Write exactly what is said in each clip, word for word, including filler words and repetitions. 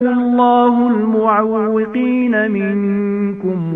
الله المعوقين منكم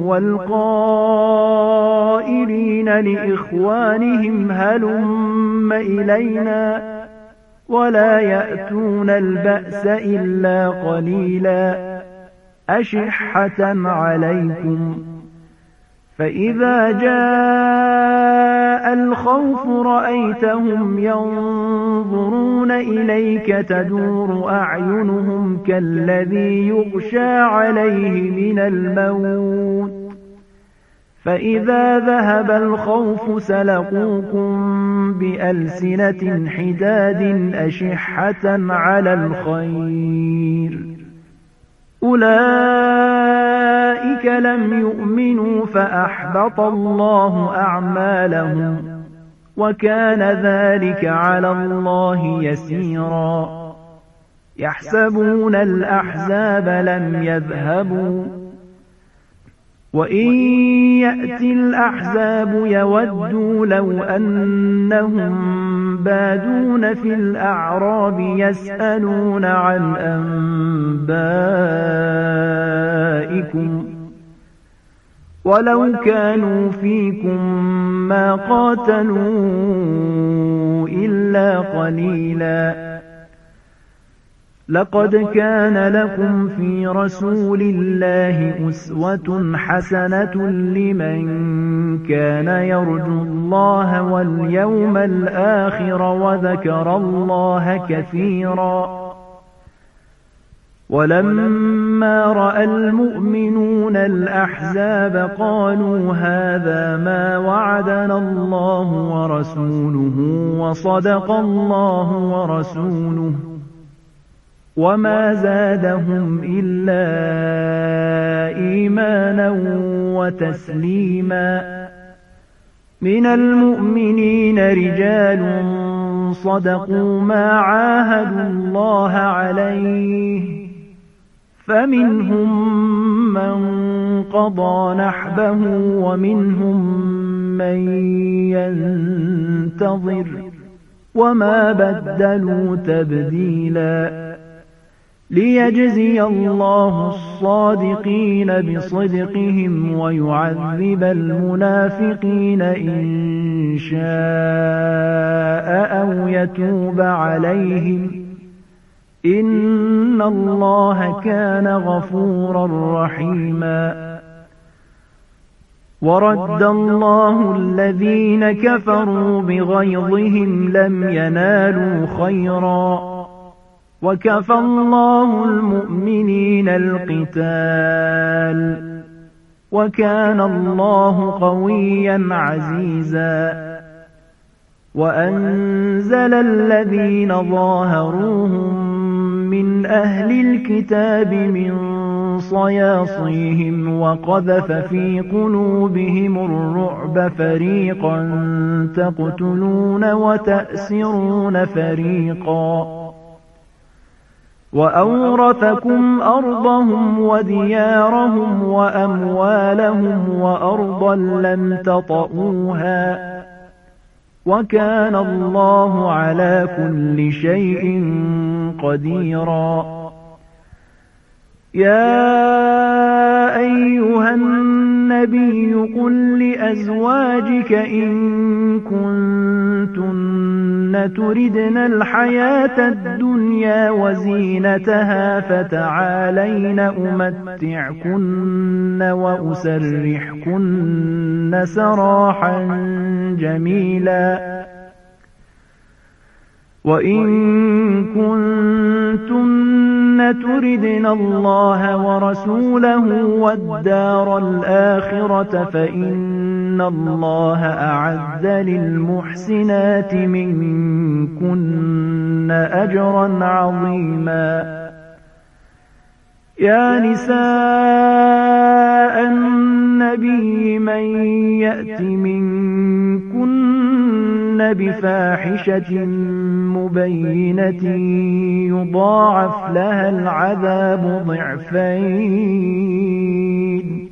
والقائلين لإخوانهم هلم إلينا ولا يأتون البأس إلا قليلا أشحة عليكم فإذا جاء الخوف رأيتهم ينظرون إليك تدور أعينهم كالذي يغشى عليه من الموت فإذا ذهب الخوف سلقوكم بألسنة حداد أشحة على الخير أولئك لم يؤمنوا فأحبط الله أعمالهم وكان ذلك على الله يسيرا يحسبون الأحزاب لم يذهبوا وإن يأتي الأحزاب يودوا لو أنهم بادون في الأعراب يسألون عن أنبائكم ولو كانوا فيكم ما قاتلوا إلا قليلا لقد كان لكم في رسول الله أسوة حسنة لمن كان يرجو الله واليوم الآخر وذكر الله كثيرا ولما رأى المؤمنون الأحزاب قالوا هذا ما وعدنا الله ورسوله وصدق الله ورسوله وما زادهم إلا إيمانا وتسليما من المؤمنين رجال صدقوا ما عاهدوا الله عليه فمنهم من قضى نحبه ومنهم من ينتظر وما بدلوا تبديلا ليجزي الله الصادقين بصدقهم ويعذب المنافقين إن شاء أو يتوب عليهم إن الله كان غفورا رحيما ورد الله الذين كفروا بغيظهم لم ينالوا خيرا وكفى الله المؤمنين القتال وكان الله قويا عزيزا وأنزل الذين ظاهروهم من أهل الكتاب من صياصيهم وقذف في قلوبهم الرعب فريقا تقتلون وتأسرون فريقا وأورثكم أرضهم وديارهم وأموالهم وأرضا لم تطئوها وكان الله على كل شيء قديرا يا أيها النبي قل لأزواجك إن كنتن تردن الحياة الدنيا وزينتها فتعالين أمتعكن وأسرحكن سراحا جميلا وإن كنتن تردن الله ورسوله والدار الآخرة فإن الله أعد للمحسنات منكن أجرا عظيما يا نساء النبي من يأت منكن بفاحشة مبينة يضاعف لها العذاب ضعفين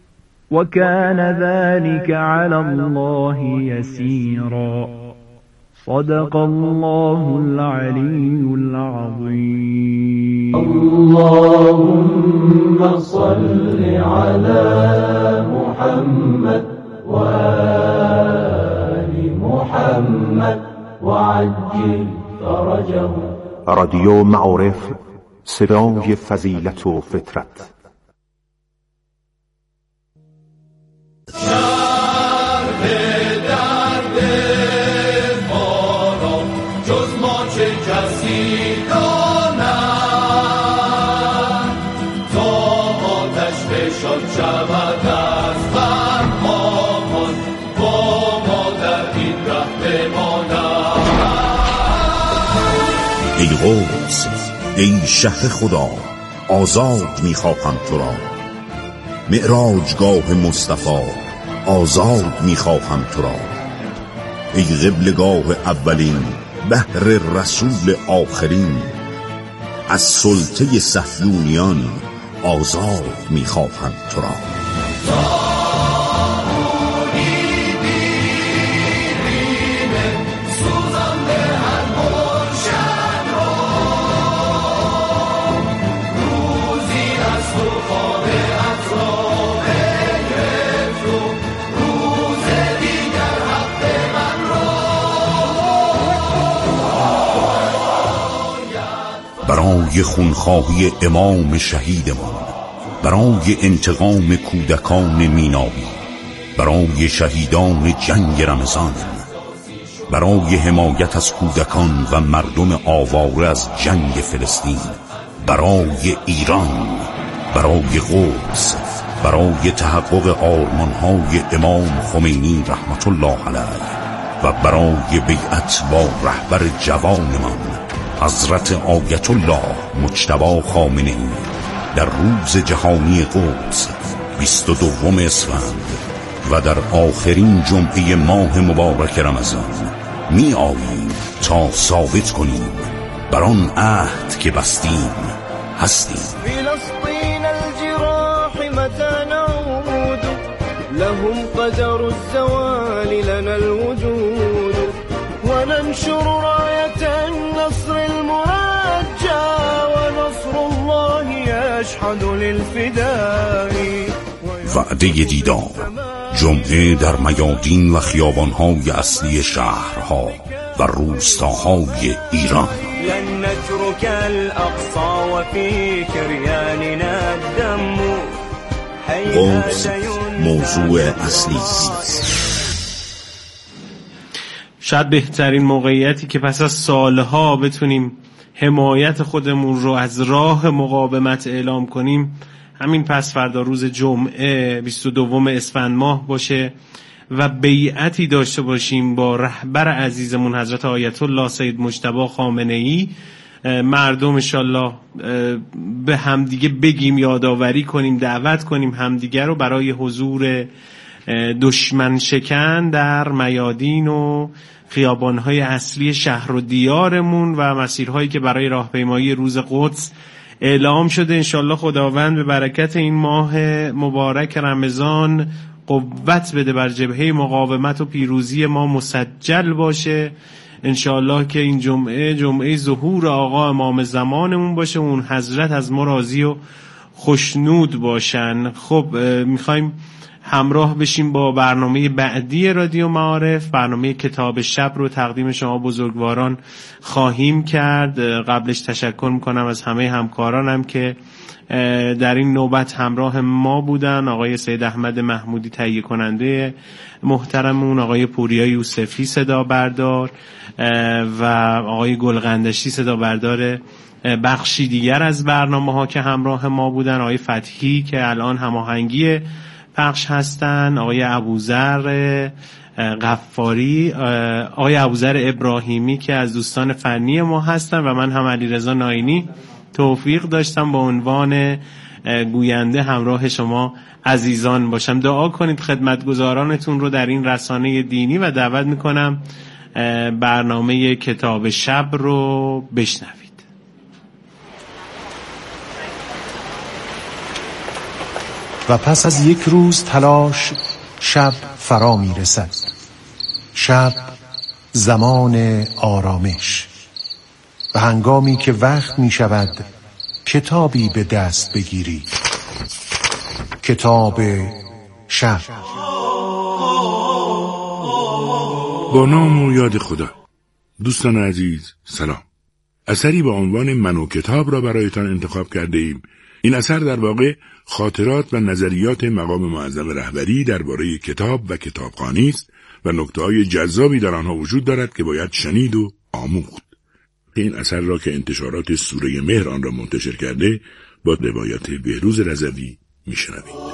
وكان ذلك على الله يسيرا صدق الله العلی العظیم. اللهم صل على محمد و آل محمد و عجل فرجه. رادیو معارف، صدای فضیلت و فطرت. ای قدس، ای شهر خدا، آزاد میخواهم تو را. معراجگاه مصطفی، آزاد میخواهم تو را. ای قبلگاه اولین، بهر رسول آخرین، از سلطه صهیونیان آزاد میخواهم تو را. برای خونخواهی امام شهیدمان، برای انتقام کودکان میناوی، برای شهیدان جنگ رمضان، برای حمایت از کودکان و مردم آواره از جنگ فلسطین، برای ایران، برای قدس، برای تحقق آرمانهای امام خمینی رحمت الله علیه و برای بیعت با رهبر جوانمان حضرت آیت الله مجتبی خامنه‌ای در روز جهانی قدس بیست و دوم اسفند و در آخرین جمعه ماه مبارک رمضان می آییم تا ثابت کنیم بر آن عهد که بستیم هستیم. فلسطین الجراح متى نعود لهم قدر الزوال لنا الوجود وننشر راية النصر المرجى ونصر الله يشهد للفداء. وعده دیدار جمعه در میادین و خیابان‌های اصلی شهرها و روستاهای ایران. لن نترك الاقصى وفي كرياننا الدم. قدس موضوع اصلی است. شاید بهترین موقعیتی که پس از سالها بتونیم حمایت خودمون رو از راه مقاومت اعلام کنیم همین پس فردا روز جمعه بیست و دوم اسفند ماه باشه و بیعتی داشته باشیم با رهبر عزیزمون حضرت آیت الله سید مجتبی خامنه‌ای. مردم انشالله به همدیگه بگیم، یادآوری کنیم، دعوت کنیم همدیگه رو برای حضور دشمن شکن در میادین و خیابان‌های اصلی شهر و دیارمون و مسیرهایی که برای راهپیمایی روز قدس اعلام شده. انشالله خداوند به برکت این ماه مبارک رمضان قوت بده بر جبهه مقاومت و پیروزی ما مسجل باشه. انشالله که این جمعه جمعه ظهور آقا امام زمانمون باشه، اون حضرت از ما راضی و خوشنود باشن. خب میخوایم همراه بشیم با برنامه بعدی رادیو معارف. برنامه کتاب شب رو تقدیم شما بزرگواران خواهیم کرد. قبلش تشکر میکنم از همه همکارانم که در این نوبت همراه ما بودن. آقای سید احمد محمودی تهیه کننده محترمون، آقای پوریا یوسفی صدا بردار و آقای گلغندشی صدا بردار بخشی دیگر از برنامه ها که همراه ما بودن، آقای فتحی که الان هماهنگی پخش هستن، آقای ابوذر غفاری، آقای ابوذر ابراهیمی که از دوستان فنی ما هستن و من هم علیرضا ناینی توفیق داشتم با عنوان گوینده همراه شما عزیزان باشم. دعا کنید خدمتگزارانتون رو در این رسانه دینی و دعوت میکنم برنامه کتاب شب رو بشنوید. و پس از یک روز تلاش شب فرا می رسد. شب زمان آرامش و هنگامی که وقت می شود کتابی به دست بگیری. کتاب شب. با نام و یاد خدا. دوستان عزیز سلام. اثری با عنوان من و کتاب را برایتان انتخاب کرده ایم. این اثر در واقع خاطرات و نظریات مقام معظم رهبری درباره کتاب و کتابخوانی است و نکته‌های جذابی در آنها وجود دارد که باید شنید و آموخت. این اثر را که انتشارات سوره مهر آن را منتشر کرده با روایت بهروز رضوی میشنوید.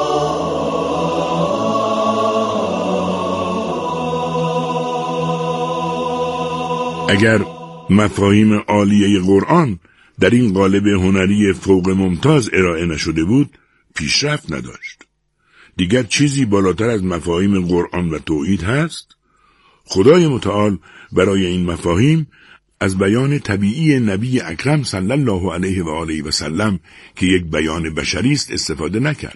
اگر مفاهیم عالیه قرآن در این قالب هنری فوق ممتاز ارائه نشده بود، پیشرفت نداشت. دیگر چیزی بالاتر از مفاهیم قرآن و توحید هست؟ خدای متعال برای این مفاهیم از بیان طبیعی نبی اکرم صلی الله علیه و آله و سلم که یک بیان بشری است استفاده نکرد.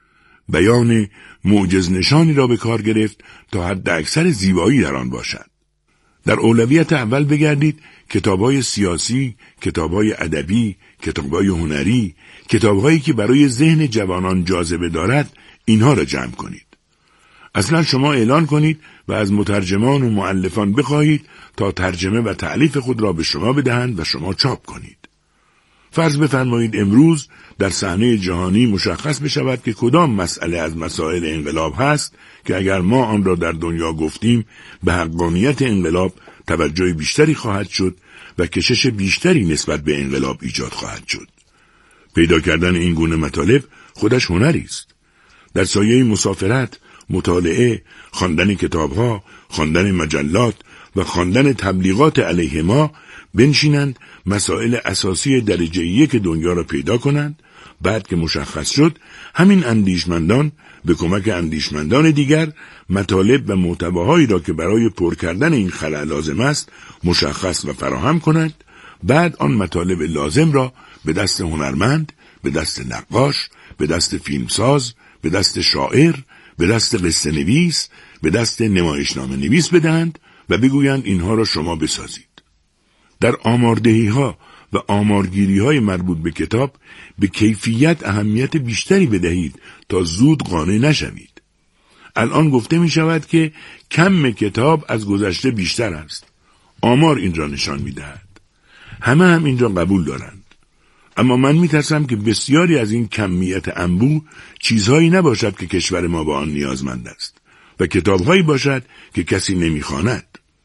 بیان معجز نشانی را به کار گرفت تا حد اکثر زیبایی در آن باشد. در اولویت اول بگردید کتاب‌های سیاسی، کتاب‌های ادبی، کتاب‌های هنری، کتاب‌هایی که برای ذهن جوانان جاذبه دارد، اینها را جمع کنید. اصلا شما اعلان کنید و از مترجمان و مؤلفان بخواهید تا ترجمه و تألیف خود را به شما بدهند و شما چاپ کنید. فرض بفرمایید امروز در صحنه جهانی مشخص بشود که کدام مسئله از مسائل انقلاب هست که اگر ما آن را در دنیا گفتیم به حقانیت انقلاب توجه بیشتری خواهد شد و کشش بیشتری نسبت به انقلاب ایجاد خواهد شد. پیدا کردن این گونه مطالب خودش هنری است. در سایه مسافرت، مطالعه، خواندن کتاب‌ها، خواندن مجلات و خواندن تبلیغات علیه ما بنشینند مسائل اساسی درجه یک دنیا را پیدا کنند. بعد که مشخص شد همین اندیشمندان به کمک اندیشمندان دیگر مطالب و محتواهایی را که برای پر کردن این خلأ لازم است مشخص و فراهم کنند. بعد آن مطالب لازم را به دست هنرمند، به دست نقاش، به دست فیلمساز، به دست شاعر، به دست قصه نویس، به دست نمایشنامه نویس بدهند و بگویند اینها را شما بسازید. در آماردهی ها و آمارگیری های مربوط به کتاب به کیفیت اهمیت بیشتری بدهید تا زود قانع نشوید. الان گفته می شود که کم کتاب از گذشته بیشتر است. آمار این را نشان می دهد. همه هم این را قبول دارند. اما من می ترسم که بسیاری از این کمیت انبوه چیزهایی نباشد که کشور ما با آن نیازمند است و کتابهایی باشد که کسی نمی خواند.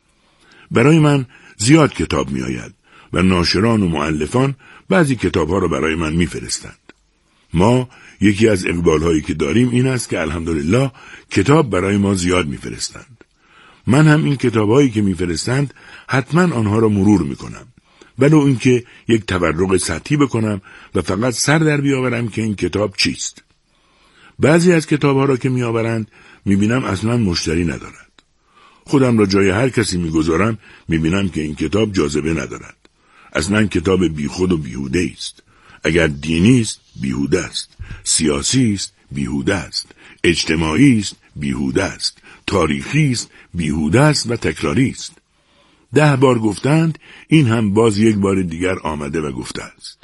برای من زیاد کتاب می آید و ناشران و مؤلفان بعضی کتابها را برای من می فرستند. ما یکی از اقبالهایی که داریم این است که الحمدلله کتاب برای ما زیاد می فرستند. من هم این کتابهایی که می فرستند حتما آنها را مرور می کنم. ولو اینکه یک تورق سطحی بکنم و فقط سر در بیاورم که این کتاب چیست. بعضی از کتابها را که می آورند می بینم اصلا مشتری ندارد. خودم را جای هر کسی میگذارم میبینم که این کتاب جاذبه ندارد. اصلا کتاب بیخود و بیهوده است. اگر دینی است بیهوده است، سیاسی است بیهوده است، اجتماعی است بیهوده است، تاریخی است بیهوده است و تکراری است. ده بار گفتند، این هم باز یک بار دیگر آمده و گفته است.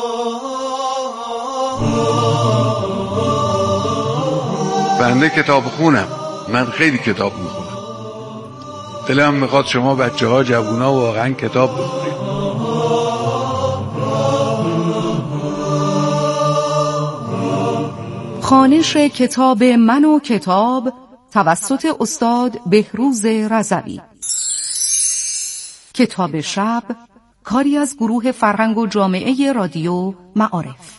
بنده کتاب خونم. من خیلی کتاب میخونم. دلم میخواد شما بچه ها جوونا واقعا کتاب بخونید. خوانش کتاب من و کتاب توسط استاد بهروز رضوی. کتاب شب کاری از گروه فرهنگ و جامعه رادیو معارف.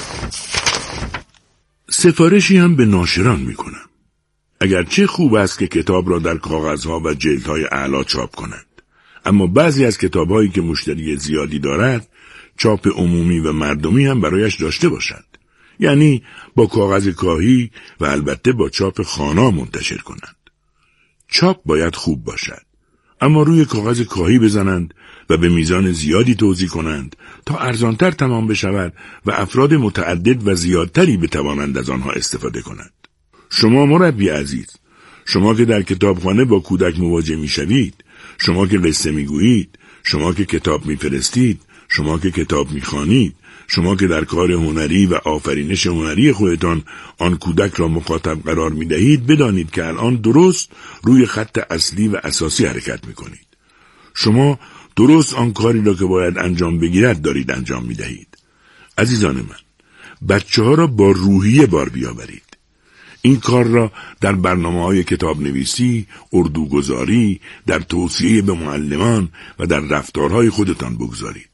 سفارشی هم به ناشران میکنم. اگرچه خوب است که کتاب را در کاغذها و جلدهای اعلی چاپ کنند، اما بعضی از کتابهایی که مشتری زیادی دارد چاپ عمومی و مردمی هم برایش داشته باشد. یعنی با کاغذ کاهی و البته با چاپ خوانا منتشر کنند. چاپ باید خوب باشد، اما روی کاغذ کاهی بزنند و به میزان زیادی توزیع کنند تا ارزانتر تمام بشود و افراد متعدد و زیادتری بتوانند از آنها استفاده کنند. شما مربی عزیز، شما که در کتابخانه با کودک مواجه میشوید، شما که قصه میگویید، شما که کتاب میفرستید، شما که کتاب میخوانید، شما که در کار هنری و آفرینش هنری خودتان آن کودک را مخاطب قرار میدهید، بدانید که الان درست روی خط اصلی و اساسی حرکت میکنید. شما درست آن کاری را که باید انجام بگیرد دارید انجام میدهید. عزیزان من، بچه ها را با روحیه بار بیاورید. این کار را در برنامه‌های کتاب نویسی، اردوگذاری، در توصیه به معلمان و در رفتارهای خودتان بگذارید.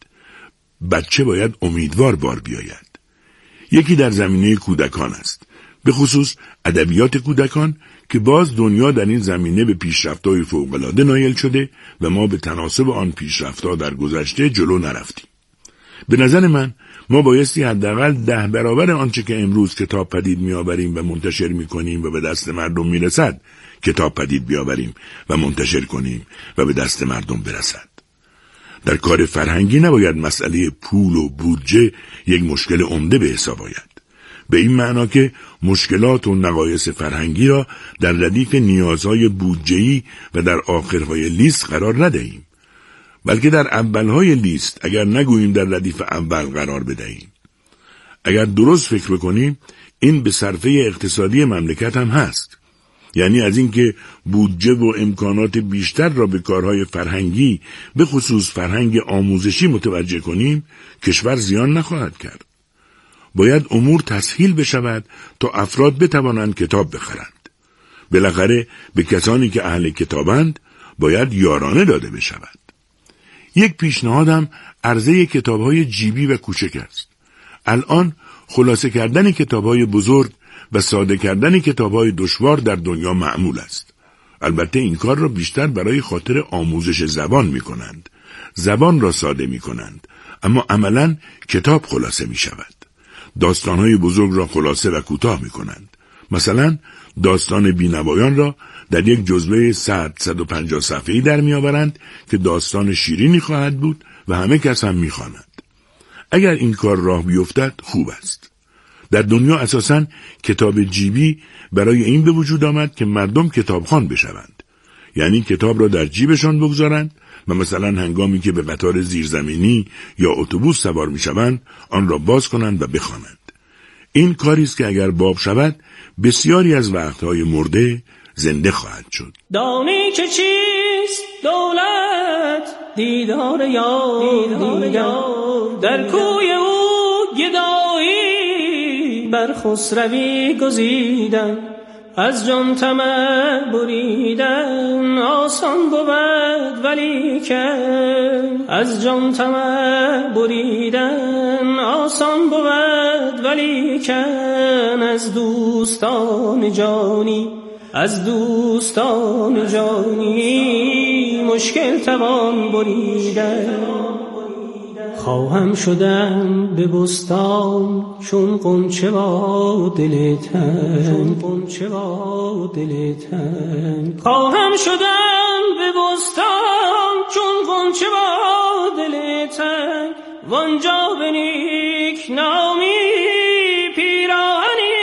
بچه باید امیدوار بار بیاید. یکی در زمینه کودکان است، به خصوص ادبیات کودکان که باز دنیا در این زمینه به پیشرفت‌های فوق‌العاده نایل شده و ما به تناسب آن پیشرفت‌ها در گذشته جلو نرفتیم. به نظر من ما بایستی حداقل ده برابر آنچه که امروز کتاب پدید می‌آوریم و منتشر می‌کنیم و به دست مردم می‌رسد، کتاب پدید بیاوریم و منتشر کنیم و به دست مردم برسد. در کار فرهنگی نباید مسئله پول و بودجه یک مشکل عمده به حساب آید. به این معنا که مشکلات و نقایص فرهنگی را در ردیف نیازهای بودجه‌ای و در آخرهای لیست قرار ندهیم، بلکه در اولهای لیست اگر نگوییم در ردیف اول قرار بدهیم. اگر درست فکر بکنیم این به صرفه اقتصادی مملکت هم هست. یعنی از اینکه بودجه و امکانات بیشتر را به کارهای فرهنگی، به خصوص فرهنگ آموزشی متوجه کنیم، کشور زیان نخواهد کرد. باید امور تسهیل بشود تا افراد بتوانند کتاب بخرند. بالاخره به کسانی که اهل کتابند باید یارانه داده بشود. یک پیشنهادم عرضه کتاب‌های جیبی و کوچک است. الان خلاصه کردن کتاب‌های بزرگ و ساده کردن کتاب‌های دشوار در دنیا معمول است. البته این کار را بیشتر برای خاطر آموزش زبان می‌کنند. زبان را ساده می‌کنند، اما عملاً کتاب خلاصه می‌شود. داستان‌های بزرگ را خلاصه و کوتاه می‌کنند. مثلا داستان بینوایان را در یک جزوه صد صد و پنجاه صفحه‌ای در می‌آورند که داستان شیرینی خواهد بود و همه کس هم می‌خواند. اگر این کار راه بیفتد خوب است. در دنیا اساساً کتاب جیبی برای این به وجود آمد که مردم کتابخوان بشوند. یعنی کتاب را در جیبشان بگذارند و مثلا هنگامی که به قطار زیرزمینی یا اتوبوس سوار می‌شوند آن را باز کنند و بخوانند. این کاری است که اگر باب شود بسیاری از وقت‌های مرده زنده خواهد شد. دانی که چیست دولت؟ دیدار یار دیگر در کوی او گدایی بر خسروی گزیدن، از جان طمع بریدن آسان بود ولیکن، از جان طمع بریدن آسان بود ولیکن، از دوستان جانی از دوستان جانی مشکل توان بریدن. خواهم شدن به بستان چون غنچه با دل تنگ، غنچه با دل تنگ. خواهم شدن به بستان چون غنچه با دل تنگ، وانجا به نیک نامی پیراهنی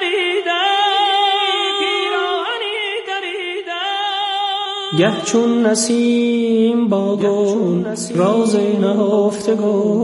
گه چون نسیم با گل راز نهفته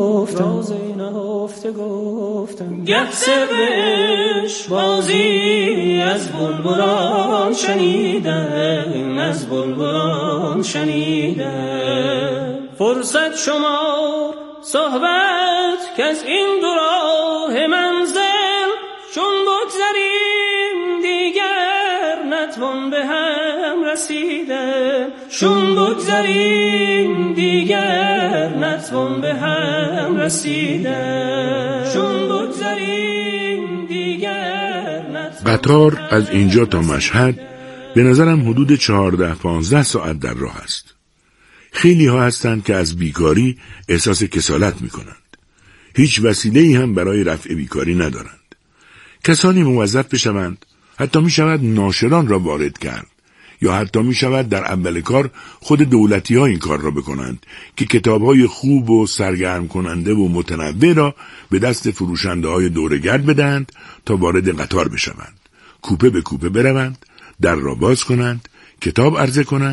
گفتم، گه سر عشق بازی از بلبلان شنیدم، از بلبلان شنیدم. فرصت شمار صحبت که از این دو راه منزل چون بگذریم دیگر نتوان به هم رسیدن، چون بگذریم دیگر نتوان به هم رسیدن، چون بگذریم دیگر نتوان. قطار از اینجا تا مشهد به نظرم حدود چهارده پانزده ساعت در راه است. خیلی ها هستند که از بیکاری احساس کسالت می کنند. هیچ وسیله‌ای هم برای رفع بیکاری ندارند. کسانی موظف بشوند، حتی می شود ناشران را وارد کرد، یا حتی می شود در اول کار خود دولتی ها این کار را بکنند که کتاب های خوب و سرگرم کننده و متنوع را به دست فروشنده های دورگرد بدهند تا وارد قطار بشوند، کوپه به کوپه بروند، در را باز کنند، کتاب عرضه کنند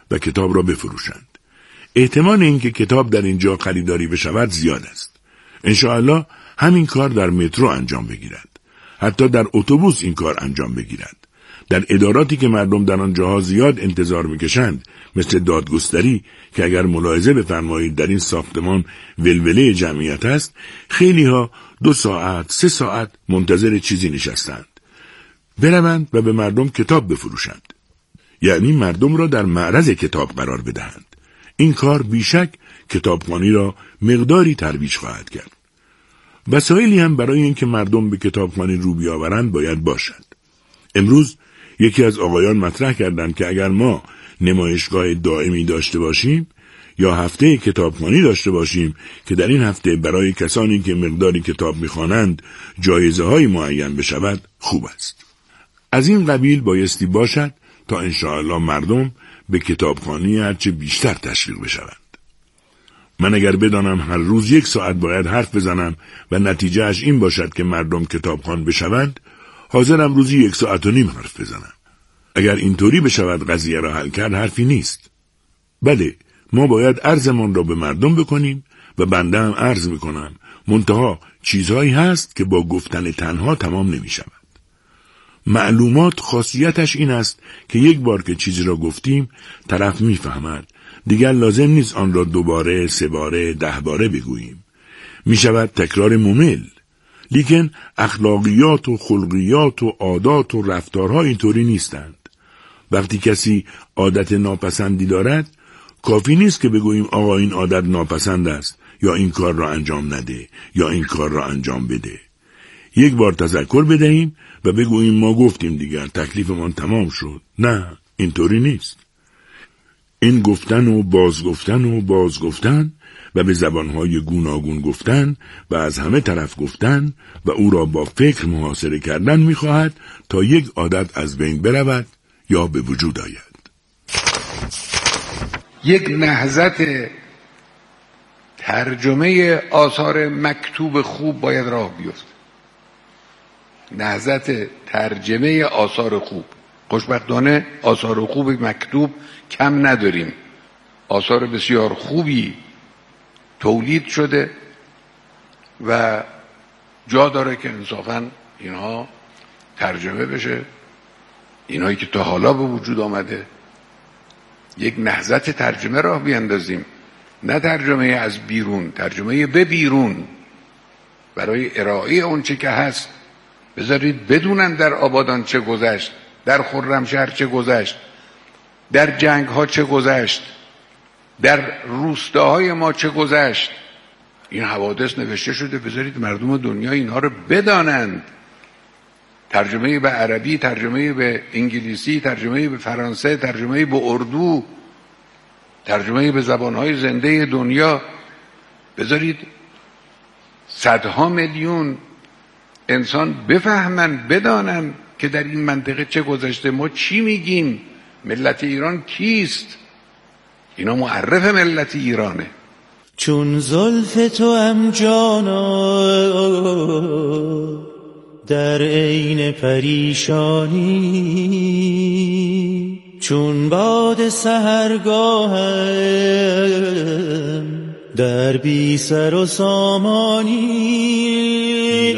و کتاب را بفروشند. احتمال اینکه کتاب در اینجا خریداری بشود زیاد است. انشاءالله همین کار در مترو انجام بگیرد. حتی در اتوبوس این کار انجام بگیرد. در اداراتی که مردم در آنجاها زیاد انتظار میکشند، مثل دادگستری که اگر ملاحظه بفرمایید در این ساختمان ولوله جمعیت است، خیلی ها دو ساعت، سه ساعت منتظر چیزی نشستند. بروند و به مردم کتاب بفروشند. یعنی مردم را در معرض کتاب قرار بدهند. این کار بیشک کتابخوانی را مقداری ترویج خواهد کرد. وسایلی هم برای اینکه مردم به کتابخوانی رو بیاورند باید باشد. امروز یکی از آقایان مطرح کردند که اگر ما نمایشگاه دائمی داشته باشیم یا هفته کتابخوانی داشته باشیم که در این هفته برای کسانی که مقداری کتاب می‌خوانند جایزه های معین بشود، خوب است. از این قبیل بایستی باشد تا انشاءالله مردم به کتابخوانی هرچه بیشتر تشویق بشوند. من اگر بدانم هر روز یک ساعت باید حرف بزنم و نتیجهش این باشد که مردم کتابخوان بشوند، حاضرم روزی یک ساعت و نیم حرف بزنم. اگر اینطوری بشود قضیه را حل کرد، حرفی نیست. بله، ما باید عرضمان را به مردم بکنیم و بنده هم عرض میکنم. منتها چیزهایی هست که با گفتن تنها تمام نمی شود. معلومات خاصیتش این است که یک بار که چیزی را گفتیم طرف میفهمد. دیگر لازم نیست آن را دوباره، سه باره، ده باره بگوییم. می شود تکرار ممل. لیکن اخلاقیات و خلقیات و عادات و رفتارها اینطوری نیستند. وقتی کسی عادت ناپسندی دارد، کافی نیست که بگوییم آقا این عادت ناپسند است، یا این کار را انجام نده، یا این کار را انجام بده. یک بار تذکر بدهیم و بگوییم ما گفتیم دیگر، تکلیفمان تمام شد. نه، اینطوری نیست. این گفتن و بازگفتن و بازگفتن و به زبانهای گوناگون گفتن و از همه طرف گفتن و او را با فکر محاصره کردن می‌خواهد تا یک عادت از بین برود یا به وجود آید. یک نهضت ترجمه آثار مکتوب خوب باید راه بیفته. نهضت ترجمه آثار خوب. خوشبختانه آثار خوب مکتوب کم نداریم. آثار بسیار خوبی تولید شده و جا داره که انصافاً اینها ترجمه بشه. اینهایی که تا حالا به وجود آمده، یک نهضت ترجمه راه بیندازیم. نه ترجمه از بیرون، ترجمه به بیرون، برای ارائه اون چه که هست. بذارید بدونن در آبادان چه گذشت، در خرمشهر چه گذشت، در جنگ ها چه گذشت، در روستاهای ما چه گذشت. این حوادث نوشته شده، بذارید مردم دنیا اینها رو بدانند. ترجمه به عربی، ترجمه به انگلیسی، ترجمه به فرانسه، ترجمه به اردو، ترجمه به زبانهای زنده دنیا. بذارید صدها میلیون انسان بفهمن، بدانن که در این منطقه چه گذشته، ما چی میگیم، ملت ایران کیست. اینا معرف ملت ایرانه. چون زلف تو ام جانا در عین پریشانی، چون باد سحرگاهم در بی سر و سامانی.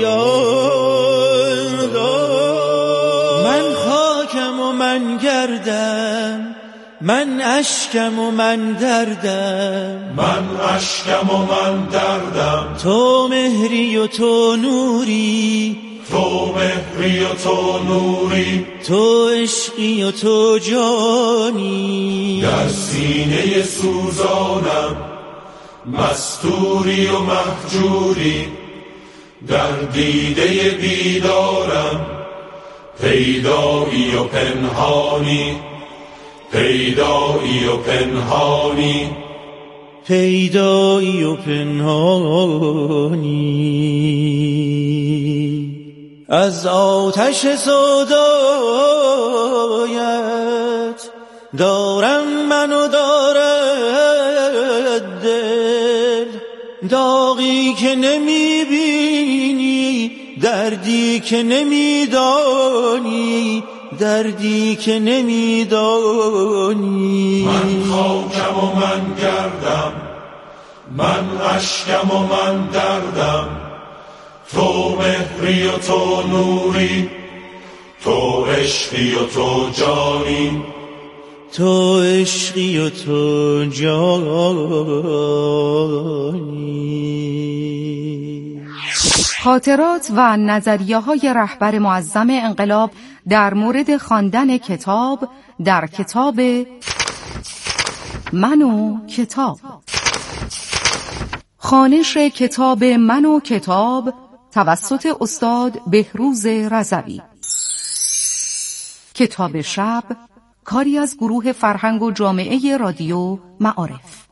من خاکم و من گردم، من اشکم و من دردم، من اشکم و من دردم. تو مهری و تو نوری، تو مهری و تو نوری، تو عشقی و تو جانی. در سینه سوزانم مستوری و مهجوری، در دیده بیدارم پیدایی و پنهانی، پیدایی و پنهانی، پیدایی و پنهانی. از آتش سودایت دارم منو دارد دل، داغی که نمیبینی، دردی که نمیدانی، دردی که نمیدانی. من خاکم و من گردم، من اشکم و من دردم، تو مهری و تو نوری، تو عشقی و تو جانی، تو عشقی و تو جانی. خاطرات و نظریه های رهبر معظم انقلاب در مورد خواندن کتاب در کتاب من و کتاب. خوانش کتاب من و کتاب توسط استاد بهروز رضوی. کتاب شب کاری از گروه فرهنگ و جامعه رادیو معارف.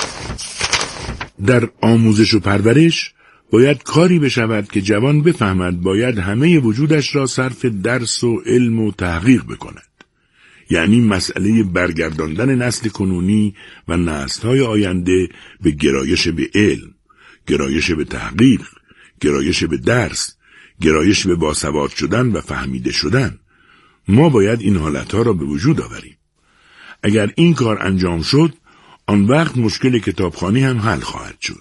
در آموزش و پرورش باید کاری بشود که جوان بفهمد باید همه وجودش را صرف درس و علم و تحقیق بکند. یعنی مسئله برگرداندن نسل کنونی و نسل‌های آینده به گرایش به علم، گرایش به تحقیق، گرایش به درس، گرایش به باسواد شدن و فهمیده شدن. ما باید این حالتها را به وجود آوریم. اگر این کار انجام شد، آن وقت مشکل کتابخوانی هم حل خواهد شد.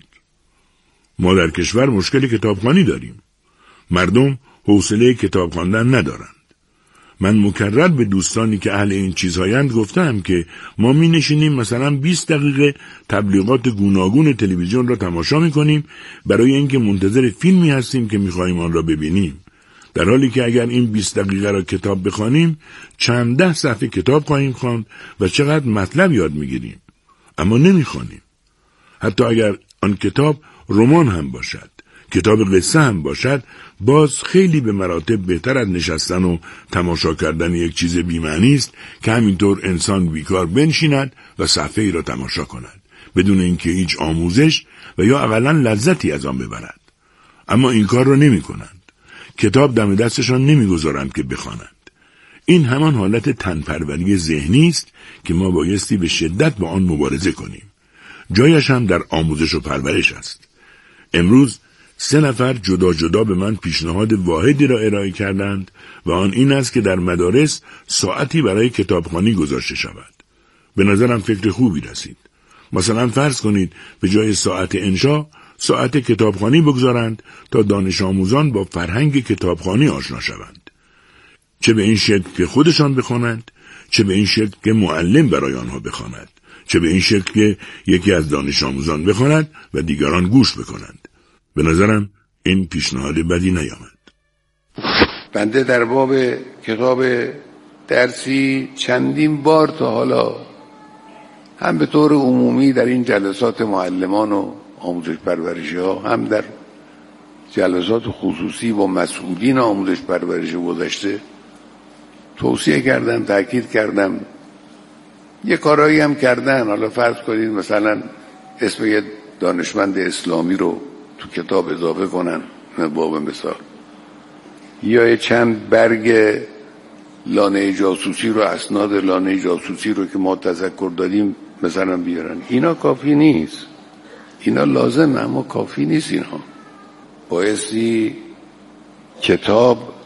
ما در کشور مشکل کتابخوانی داریم. مردم حوصله کتاب خواندن ندارند. من مکرر به دوستانی که اهل این چیزهایند گفتم که ما می نشینیم مثلا بیست دقیقه تبلیغات گوناگون تلویزیون را تماشا می کنیم برای اینکه منتظر فیلمی هستیم که می خواهیم آن را ببینیم، در حالی که اگر این بیست دقیقه را کتاب بخوانیم چند ده صفحه کتاب خواهیم خواند و چقدر مطلب یاد می گیریم، اما نمی خوانیم. حتی اگر آن کتاب رمان هم باشد، کتاب قصه هم باشد، باز خیلی به مراتب بهتر از نشستن و تماشا کردن یک چیز بی‌معنی است که همینطور انسان بیکار بنشیند و صفحه ای را تماشا کند بدون اینکه هیچ آموزش و یا اقلاً لذتی از آن ببرد. اما این کار را نمی کنند. کتاب دم دستشان نمی گذارند که بخوانند. این همان حالت تنپروری ذهنی است که ما بایستی به شدت با آن مبارزه کنیم. جایش هم در آموزش و پرورش است. امروز سه نفر جدا جدا به من پیشنهاد واحدی را ارائه کردند و آن این است که در مدارس ساعتی برای کتابخوانی گذاشته شود. به نظرم فکر خوبی رسید. مثلا فرض کنید به جای ساعت انشا ساعت کتابخوانی بگذارند تا دانش آموزان با فرهنگ کتابخوانی آشنا شوند. چه به این شکل که خودشان بخوانند، چه به این شکل که معلم برای آنها بخواند، چه به این شکل که یکی از دانش آموزان بخواند و دیگران گوش بکنند. به نظرم این پیشنهاد بدی نیامد. بنده در باب کتاب درسی چندین بار تا حالا هم به طور عمومی در این جلسات معلمان و آموزش پرورشی ها، هم در جلسات خصوصی با مسئولین آموزش پرورشی گذشته توصیه کردم، تاکید کردم. یه کارایی هم کردن. حالا فرض کنید مثلا اسم یه دانشمند اسلامی رو تو کتاب اضافه کنن، باب مثال، یا یه چند برگ لانه جاسوسی رو، اسناد لانه جاسوسی رو که ما تذکر دادیم مثلا بیارن. اینا کافی نیست. اینا لازم اما کافی نیست. اینا بایستی کتاب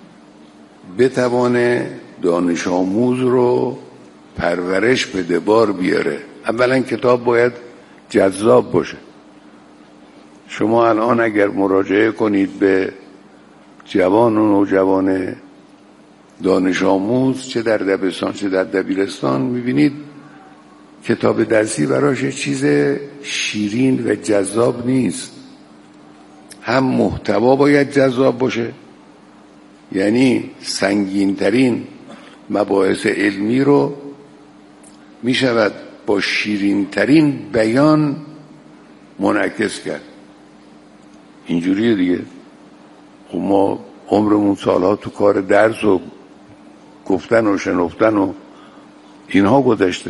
بتوانه دانش آموز رو پرورش بده، بار بیاره. اولا کتاب باید جذاب باشه. شما الان اگر مراجعه کنید به جوان و نوجوان دانش آموز، چه در دبستان چه در دبیرستان، میبینید کتاب درسی براش چیز شیرین و جذاب نیست. هم محتوا باید جذاب باشه، یعنی سنگین‌ترین مباحث علمی رو میشود با شیرین‌ترین بیان منعکس کرد. اینجوریه دیگه. خب ما عمرمون سالها تو کار درس و گفتن و شنفتن و اینها گذشته.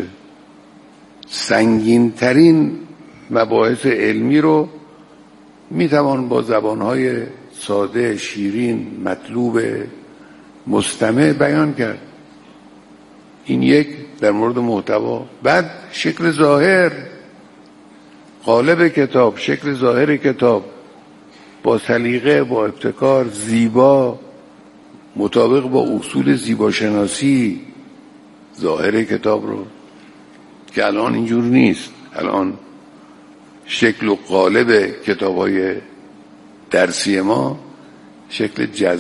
سنگین ترین مباحث علمی رو میتوان با زبانهای ساده، شیرین، مطلوب، مستمع بیان کرد. این یک در مورد محتوا. بعد شکل ظاهر، قالب کتاب، شکل ظاهر کتاب با سلیقه، با ابتکار، زیبا، مطابق با اصول زیباشناسی ظاهر کتاب رو، که الان اینجور نیست. الان شکل و قالب کتاب‌های درسی ما شکل جذاب